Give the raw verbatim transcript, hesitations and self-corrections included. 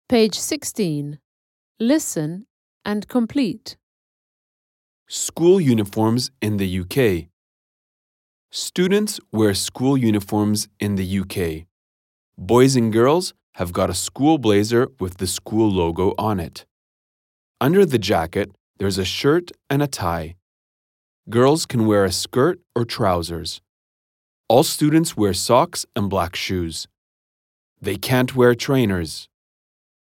Page sixteen. Listen and complete. School uniforms in the U K. Students wear school uniforms in the U K. Boys and girls have got a school blazer with the school logo on it. Under the jacket, there's a shirt and a tie. Girls can wear a skirt or trousers. All students wear socks and black shoes. They can't wear trainers.